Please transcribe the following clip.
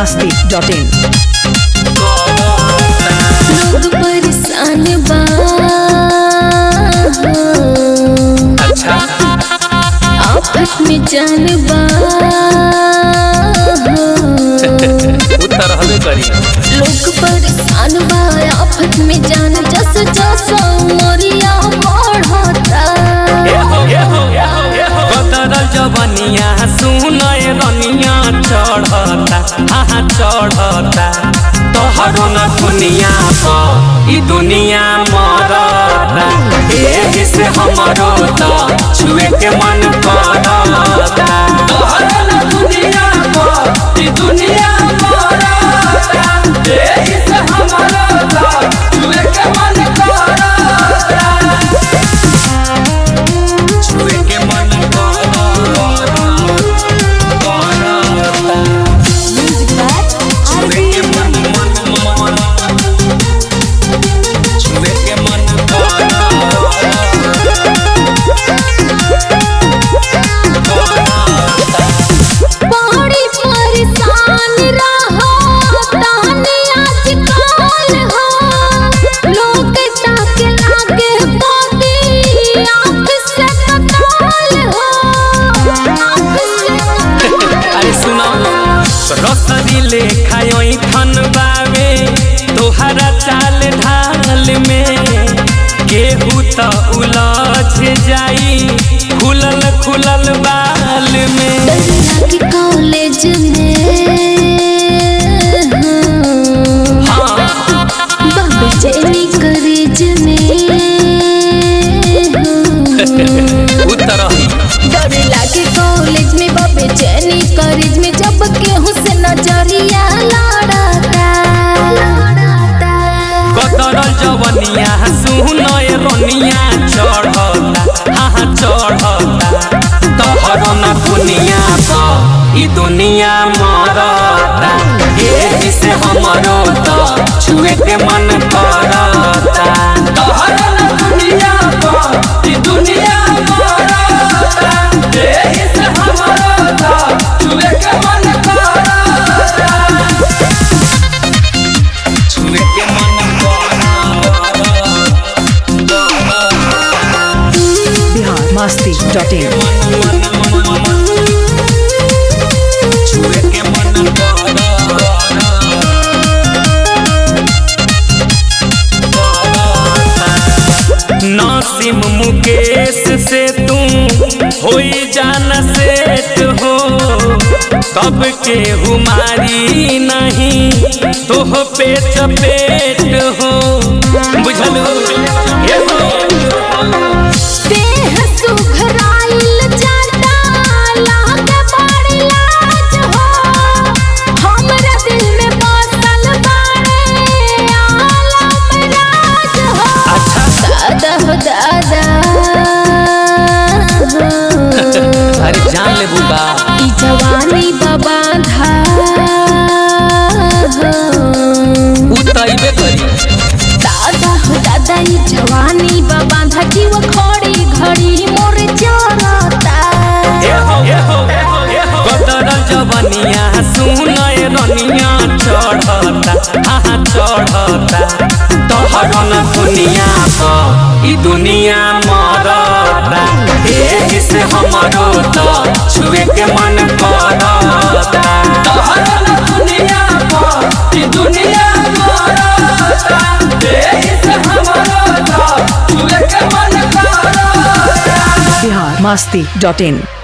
biharmasti.in। लोग परेशान बा अच्छा आफत में जान बा उत्तर हले करी लोग परेशान बा आफत में जान जस जस मोरिया बढ़ता कतरल जवनिया सुनय रनिया चढ़ता हाँ चढ़ता तोहरो न दुनिया ई दुनिया मरता एही से हमरो त छुए के मन करता तोहरो न दुनिया ई दुनिया मरता एही से हमरो त छुए के मन करता छुए के मन रसदिले खायोई थन बावे तोहरा चाल ढाल में केहू त उलझ जाई खुलल खुलल बाल में कॉलेज में बाबू चैनी कॉलेज में उत्तर डर लागे कॉलेज में बाबू चैनी कॉलेज में जब केहू से नजरिया लड़ता कतरल जवनिया सुनय रनिया चढ़ता हाँ चढ़ता तोहरो न दुनिया ई दुनिया मरता एही से हमरो त छुए के मन करता तोहरो न दुनिया ई दुनिया मरता एही से हमरो त छुए के मन करता छुए के मन biharmasti.in। नासिम मुकेश से तुम होई जाना सेट हो कब के हुमारी नहीं तोह पे चपेट हो बुझल देह सुघराइल जाता लागे बड़ी लाज हो हमरा दिल में बसल बाड़े आलम राज हो अच्छा दादा हो दादा अरे जान ले बुबा ई जवानी बाबा धा उतइबे करी दादा हो दादा ई जवानी बाबा धा की वो खड़ी घड़ी मोर चरता कतरल जवनिया सुनय रनिया चढ़ता हाँ चढ़ता तोहरो न दुनिया ई दुनिया मरता एही से हमरो त छुए के मन करता तोहरो न दुनिया ई दुनिया मरता एही से हमरो त छुए के मन करता biharmasti.in।